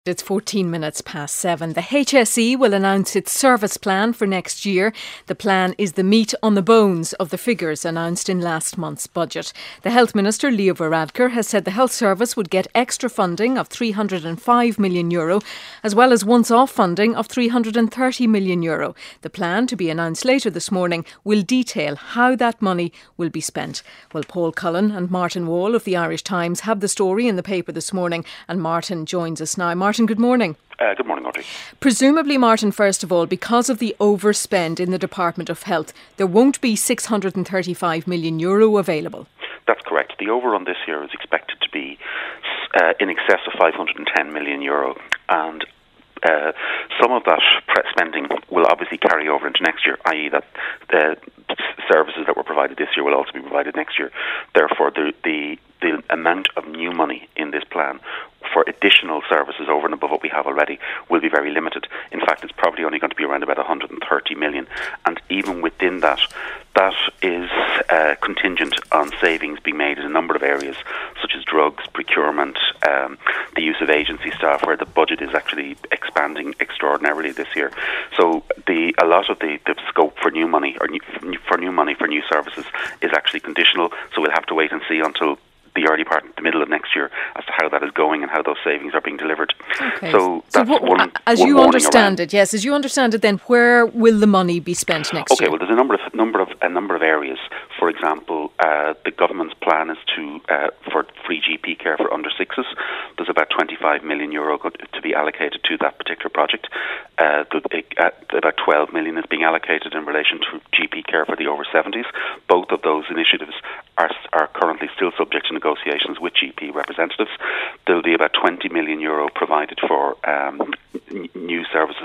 It's 14 minutes past 7. The HSE will announce its service plan for next year. The plan is the meat on the bones of the figures announced in last month's budget. The Health Minister, Leo Varadkar, has said the health service would get extra funding of €305 million, as well as once-off funding of €330 million. The plan, to be announced later this morning, will detail how that money will be spent. Well, Paul Cullen and Martin Wall of the Irish Times have the story in the paper this morning, and Martin joins us now. Martin, good morning. Good morning, Audrey. Presumably, Martin, first of all, because of the overspend in the Department of Health, there won't be €635 million available. That's correct. The overrun this year is expected to be in excess of €510 million, and some of that spending will obviously carry over into next year, i.e. that the services that were provided this year will also be provided next year. Therefore, the amount of new money in this plan for additional services over and above what we have already will be very limited. In fact, it's probably only going to be around about 130 million. And even within that, that is contingent on savings being made in a number of areas, such as drugs, procurement, the use of agency staff, where the budget is actually expanding extraordinarily this year. So a lot of the scope for new money or for new services is actually conditional. So we'll have to wait and see until the early part, the middle of next year, as to how that is going and how those savings are being delivered. Okay. So that's one. As one you understand around. it, yes. As you understand it, then where will the money be spent next year? Okay. Well, there's a number of areas. For example, the government's plan is for free GP care for under sixes. There's about €25 million to be allocated to that particular project. About 12 million is being allocated in relation to GP care for the over 70s. Both of those initiatives are currently still subject to negotiations with GP representatives. There will be about €20 million provided for new services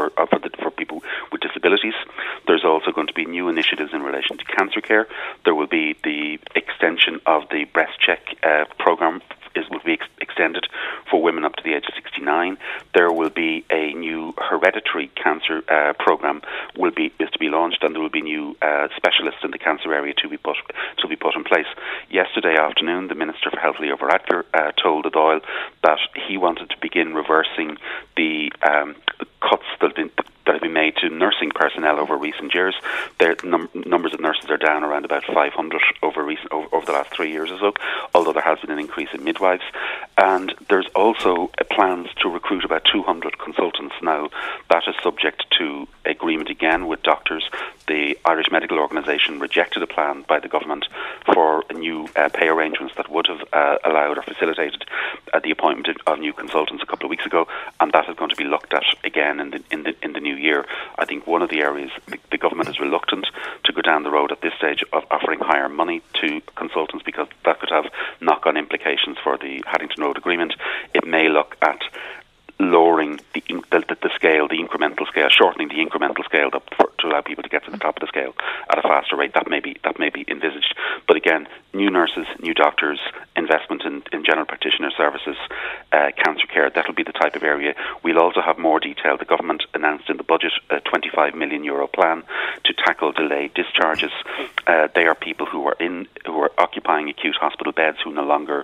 for people with disabilities. There's also going to be new initiatives in relation to cancer care. There will be the extension of the breast check programme will be extended for women up to the age of 69. There will be a new hereditary cancer programme is to be launched, and there will be new specialists in the cancer area to be put in place. Yesterday afternoon, the Minister for Health, Leo Varadkar, told the Dáil that he wanted to begin reversing the cuts that have been made to nursing personnel over recent years. The numbers of nurses are down around about 500 over the last 3 years or so, although there has been an increase in midwives. And there's also plans to recruit about 200 consultants now. That is subject to agreement again with doctors. The Irish Medical Organisation rejected a plan by the government for new pay arrangements that would have allowed or facilitated the appointment of new consultants a couple of weeks ago, and that is going to be looked at again in the new year. I think one of the areas the government is reluctant to go down the road at this stage of offering higher money to consultants, because that could have knock-on implications for the Haddington Road Agreement. It may look at lowering the scale, the incremental scale, shortening the incremental scale to allow people to get to the top of the scale at a faster rate. That may be envisaged. But again, new nurses, new doctors, investment in general practitioner services, cancer care, that'll be the type of area. We'll also have more detail. The government announced in the budget a €25 million plan to tackle delayed discharges. They are people who are occupying acute hospital beds who no longer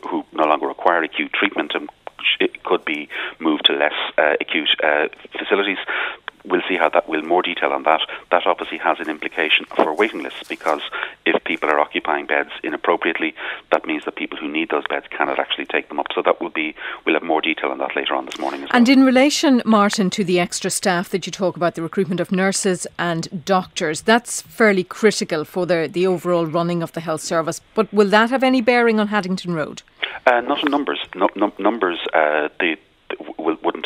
require acute treatment and it could be moved to less acute facilities. We'll see we'll more detail on that. That obviously has an implication for waiting lists, because if people are occupying beds inappropriately, that means that people who need those beds cannot actually take them up. So we'll have more detail on that later on this morning as well. And in relation, Martin, to the extra staff that you talk about, the recruitment of nurses and doctors, that's fairly critical for the overall running of the health service. But will that have any bearing on Haddington Road? Not in numbers. Numbers. Wouldn't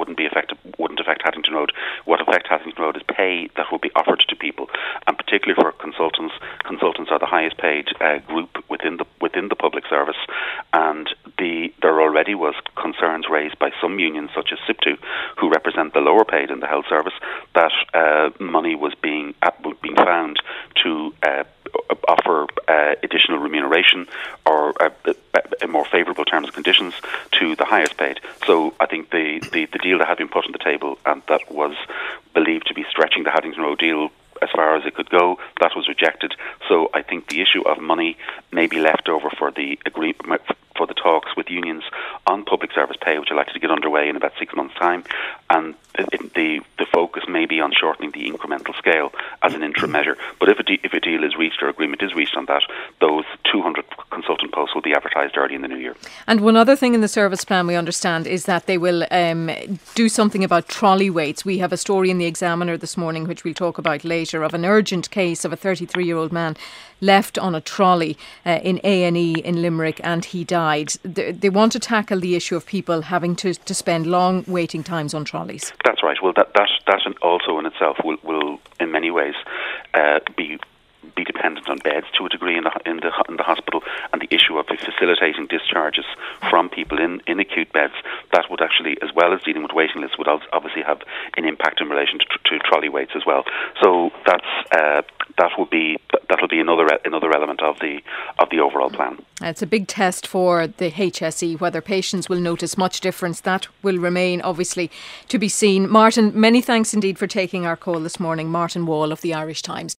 affect Haddington Road. What affects Haddington Road is pay that will be offered to people, and particularly for consultants. Consultants are the highest paid group within the public service, and there already was concerns raised by some unions, such as SIPTU, who represent the lower paid in the health service, that money was being found to offer additional remuneration or more favourable terms and conditions to the highest paid. So I think the deal that had been put on the table and that was believed to be stretching the Haddington Road deal as far as it could go, that was rejected. So I think the issue of money may be left over for the for the talks with unions on public service pay, which are likely to get underway in about 6 months' time, and the focus may be on shortening the incremental scale as an interim measure. But if a deal is reached or agreement is reached on that, those 200 consultant posts will be advertised early in the new year. And one other thing in the service plan we understand is that they will do something about trolley weights. We have a story in the Examiner this morning, which we'll talk about later, of an urgent case of a 33-year-old man left on a trolley in A&E in Limerick, and he died. They want to tackle the issue of people having to spend long waiting times on trolleys. That's right. Well, that also in itself will in many ways be dependent on beds to a degree in the hospital, and the issue of facilitating discharges from people in acute beds. That would actually, as well as dealing with waiting lists, would obviously have an impact in relation to trolley weights as well. So that'll be another element of the overall plan. It's a big test for the HSE. Whether patients will notice much difference, that will remain obviously to be seen. Martin, many thanks indeed for taking our call this morning. Martin Wall of the Irish Times.